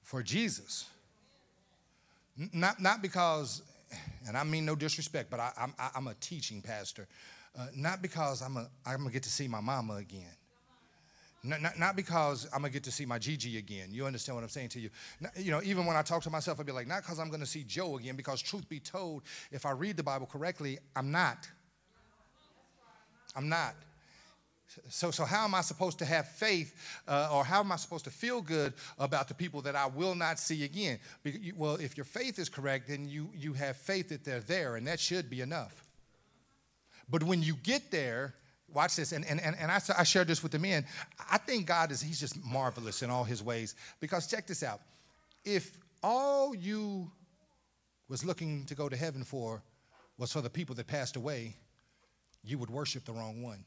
S1: for Jesus. N- Not, not because, and I mean no disrespect, but I, I'm, I'm a teaching pastor. Uh, not because I'm a, I'm going to get to see my mama again. Not, not, not because I'm going to get to see my Gigi again. You understand what I'm saying to you? Not, you know, even when I talk to myself, I'd be like, not because I'm going to see Joe again, because truth be told, if I read the Bible correctly, I'm not. I'm not. So, so how am I supposed to have faith, uh, or how am I supposed to feel good about the people that I will not see again? Because, well, if your faith is correct, then you, you have faith that they're there, and that should be enough. But when you get there, watch this, and, and, and I, I shared this with the men. I think God is, he's just marvelous in all his ways. Because check this out. If all you was looking to go to heaven for was for the people that passed away, you would worship the wrong one.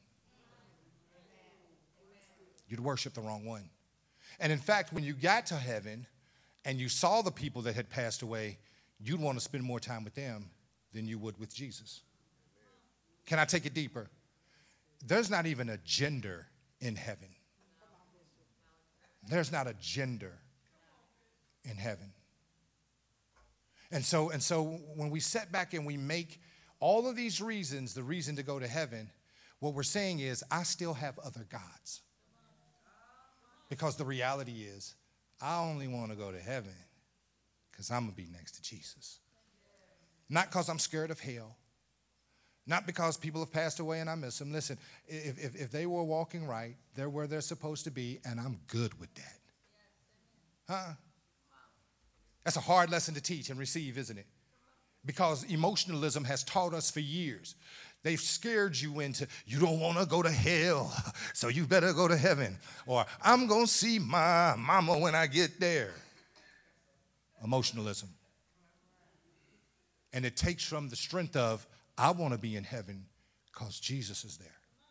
S1: You'd worship the wrong one. And in fact, when you got to heaven and you saw the people that had passed away, you'd want to spend more time with them than you would with Jesus. Can I take it deeper? There's not even a gender in heaven. There's not a gender in heaven. And so, and so when we sit back and we make all of these reasons the reason to go to heaven, what we're saying is, I still have other gods. Because the reality is, I only want to go to heaven because I'm going to be next to Jesus. Not because I'm scared of hell. Not because people have passed away and I miss them. Listen, if, if, if they were walking right, they're where they're supposed to be, and I'm good with that. Huh? That's a hard lesson to teach and receive, isn't it? Because emotionalism has taught us for years. They've scared you into, you don't want to go to hell, so you better go to heaven. Or, I'm going to see my mama when I get there. Emotionalism. And it takes from the strength of, I want to be in heaven because Jesus is there.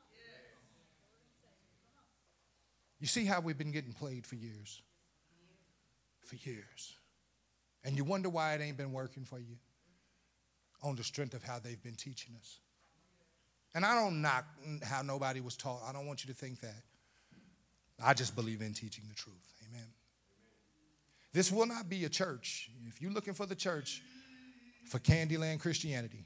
S1: You see how we've been getting played for years? For years. And you wonder why it ain't been working for you? On the strength of how they've been teaching us. And I don't knock how nobody was taught. I don't want you to think that. I just believe in teaching the truth. Amen. This will not be a church. If you're looking for the church for Candyland Christianity,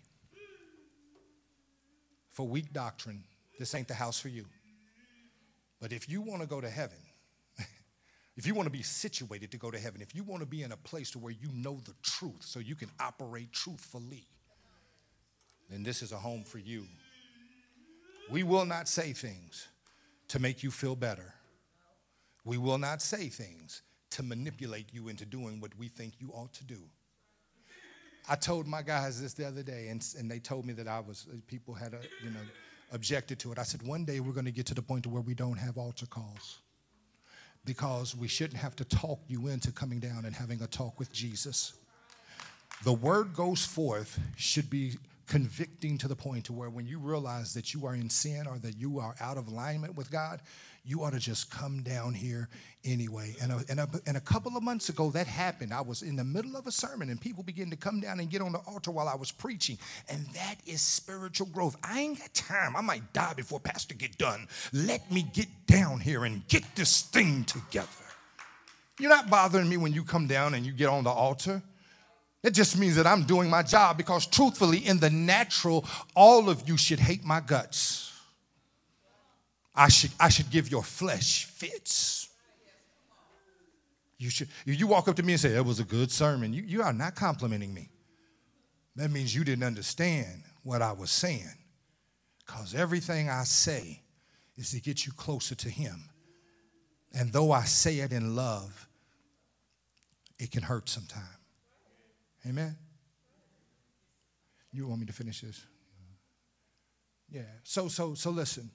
S1: for weak doctrine, this ain't the house for you. But if you want to go to heaven, if you want to be situated to go to heaven, if you want to be in a place to where you know the truth so you can operate truthfully, then this is a home for you. We will not say things to make you feel better. We will not say things to manipulate you into doing what we think you ought to do. I told my guys this the other day, and, and they told me that I was, people had, a, you know, objected to it. I said, one day we're going to get to the point to where we don't have altar calls, because we shouldn't have to talk you into coming down and having a talk with Jesus. The word goes forth should be convicting to the point to where when you realize that you are in sin or that you are out of alignment with God, you ought to just come down here anyway. And a, and, a, and a couple of months ago, that happened. I was in the middle of a sermon, and people began to come down and get on the altar while I was preaching. And that is spiritual growth. I ain't got time. I might die before Pastor get done. Let me get down here and get this thing together. You're not bothering me when you come down and you get on the altar. It just means that I'm doing my job, because truthfully, in the natural, all of you should hate my guts. I should, I should give your flesh fits. You should. You walk up to me and say, that was a good sermon. You, you are not complimenting me. That means you didn't understand what I was saying. Because everything I say is to get you closer to him. And though I say it in love, it can hurt sometimes. Amen? You want me to finish this? Yeah. So, so, so listen.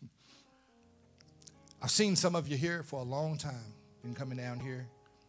S1: I've seen some of you here for a long time. Been coming down here.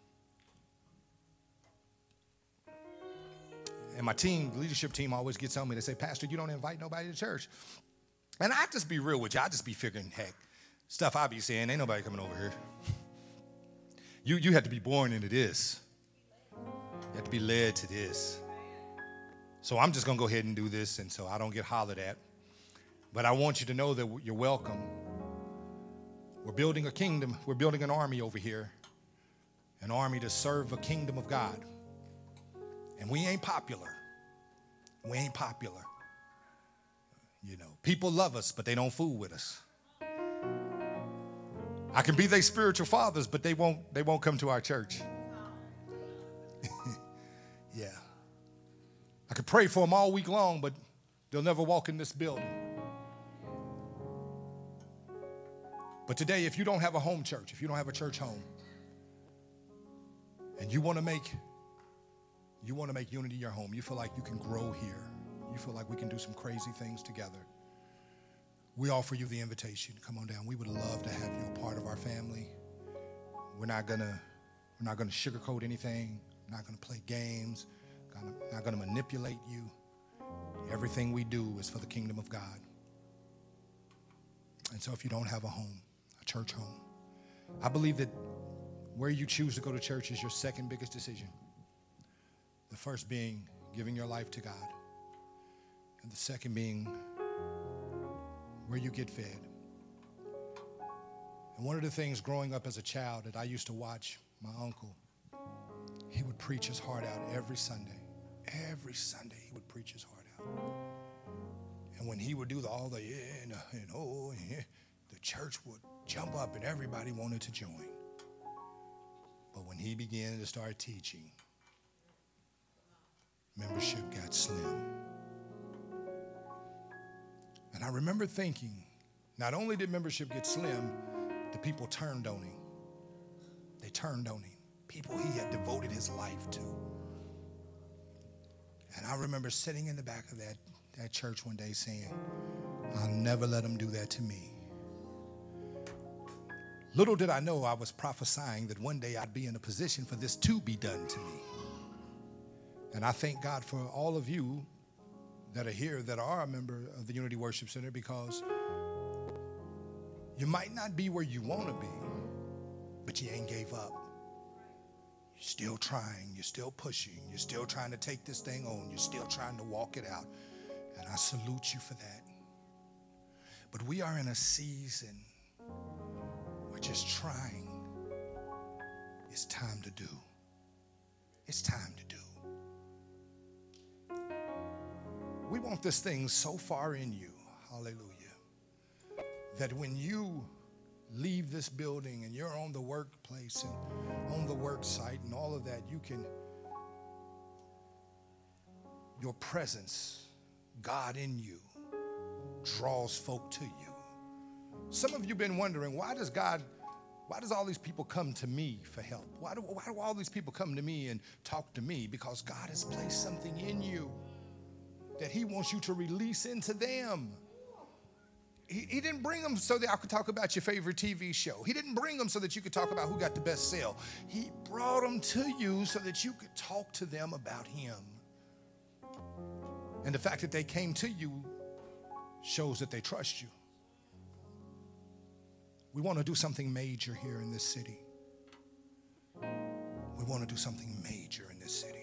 S1: And my team, the leadership team, always gets on me. They say, Pastor, you don't invite nobody to church. And I just be real with you. I just be figuring, heck, stuff I be saying, ain't nobody coming over here. You, you have to be born into this. You have to be led to this. So I'm just going to go ahead and do this, and so I don't get hollered at. But I want you to know that you're welcome. We're building a kingdom. We're building an army over here. an army to serve a kingdom of God. And we ain't popular. We ain't popular. You know, people love us, but they don't fool with us. I can be their spiritual fathers, but they won't, they won't come to our church. Yeah. I could pray for them all week long, but they'll never walk in this building. But today, if you don't have a home church, if you don't have a church home, and you want to make you want to make Unity your home, you feel like you can grow here, you feel like we can do some crazy things together, we offer you the invitation. Come on down. We would love to have you a part of our family. We're not gonna we're not gonna sugarcoat anything. We're not gonna play games. Gonna, not gonna manipulate you. Everything we do is for the kingdom of God. And so, if you don't have a home, a church home, I believe that where you choose to go to church is your second biggest decision. The first being giving your life to God, and the second being where you get fed. And one of the things growing up as a child that I used to watch my uncle, he would preach his heart out every Sunday. Every Sunday he would preach his heart out. And when he would do the, all the yeah and, uh, and oh, and yeah, the church would jump up and everybody wanted to join. But when he began to start teaching, membership got slim. And I remember thinking, not only did membership get slim, the people turned on him. They turned on him. People he had devoted his life to. And I remember sitting in the back of that, that church one day saying, I'll never let him do that to me. Little did I know I was prophesying that one day I'd be in a position for this to be done to me. And I thank God for all of you that are here that are a member of the Unity Worship Center, because you might not be where you want to be, but you ain't gave up. You're still trying. You're still pushing. You're still trying to take this thing on. You're still trying to walk it out. And I salute you for that. But we are in a season where just trying is time to do. It's time to do. We want this thing so far in you, hallelujah, that when you leave this building and you're on the workplace and on the work site and all of that, you can, your presence, God in you, draws folk to you. Some of you have been wondering, why does God, why does all these people come to me for help? Why do, why do all these people come to me and talk to me? Because God has placed something in you that he wants you to release into them. He, he didn't bring them so that I could talk about your favorite T V show. He didn't bring them so that you could talk about who got the best sale. He brought them to you so that you could talk to them about him. And the fact that they came to you shows that they trust you. We want to do something major here in this city. We want to do something major in this city.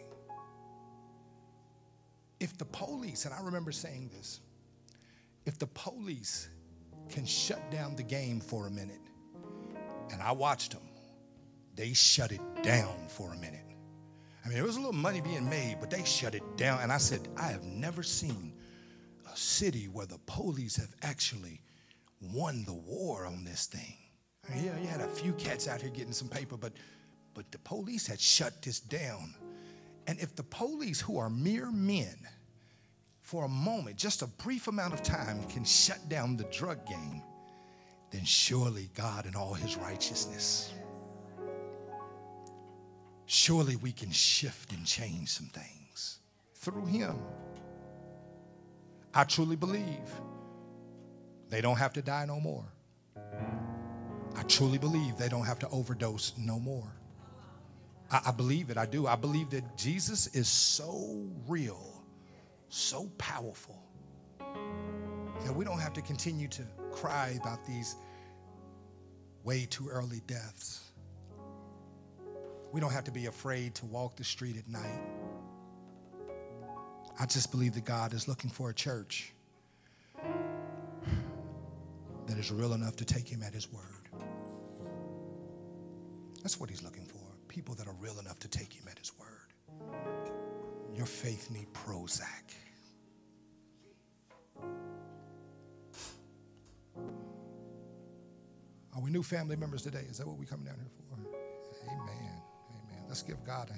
S1: If the police, and I remember saying this, if the police can shut down the game for a minute, and I watched them, they shut it down for a minute. I mean, there was a little money being made, but they shut it down. And I said, I have never seen a city where the police have actually won the war on this thing. I mean, yeah, you had a few cats out here getting some paper, but, but the police had shut this down. And if the police, who are mere men, for a moment, just a brief amount of time, can shut down the drug game, then surely God in all his righteousness, surely we can shift and change some things through him. I truly believe they don't have to die no more. I truly believe they don't have to overdose no more. I, I believe it. I do. I believe that Jesus is so real, so powerful, that we don't have to continue to cry about these way too early deaths. We don't have to be afraid to walk the street at night. I just believe that God is looking for a church that is real enough to take him at his word. That's what he's looking for. people that are real enough to take him at his word. Your faith need Prozac. Are we new family members today? Is that what we're coming down here for? Amen. Amen. Let's give God a